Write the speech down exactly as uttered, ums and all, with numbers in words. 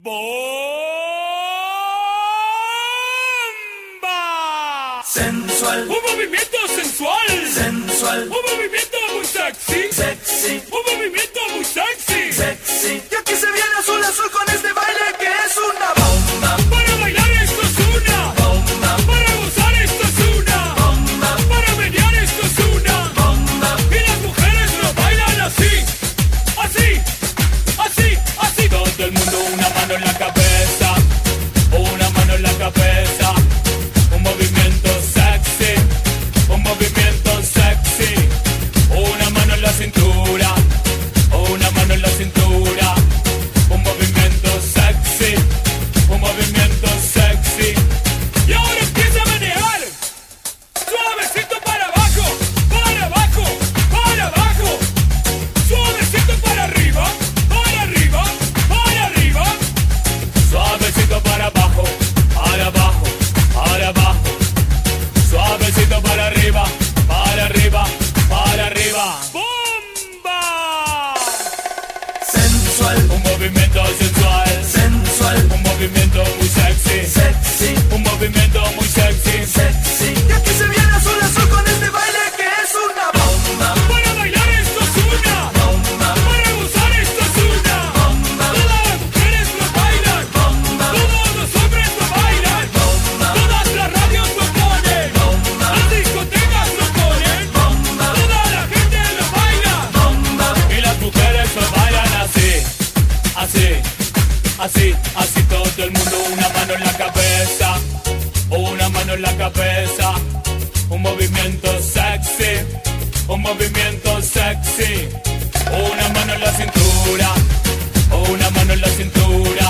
¡Bomba! Sensual. Un movimiento sensual. Sensual. Un movimiento muy sexy. Sexy. Un movimiento muy sexy. Sexy. Y aquí se viene azul azul con este baile que es una bomba. Para bailar esto es una bomba. Para gozar esto es una bomba. Para menear esto es una bomba. Y las mujeres lo bailan así. Así. Así. Así. Todo el mundo una mano en la cabeza. Una mano en la cabeza. Un movimiento sexy. Un movimiento sexy. Una mano en la cintura. Una mano en la cintura. Un movimiento sexy. Un movimiento sexy. Y ahora empieza a manejar. Suavecito para abajo. Para abajo. Para abajo. Suavecito para arriba. Para arriba. Para arriba. Suavecito para abajo. Para abajo. Para abajo. Suavecito para arriba. Para arriba. Para arriba. ¡Bomba! Sensual. Un movimiento sensual. Sensual. Un movimiento muy sexy. Sexy. Un movimiento muy sexy. Sexy. Y aquí se viene azul azul con este baile que es una bomba. Para bailar esto es una bomba. Para gozar esto es una bomba. Todas las mujeres lo bailan. Bomba. Todos los hombres lo bailan. Bomba. Todas las radios lo ponen. Bomba. Las discotecas lo ponen. Bomba. Toda la gente lo baila. Bomba. Y las mujeres lo bailan así. Así. Así. Así todo el mundo. Una mano en la cabeza. Una mano en la cabeza. Un movimiento sexy. Un movimiento sexy. Una mano en la cintura. Una mano en la cintura.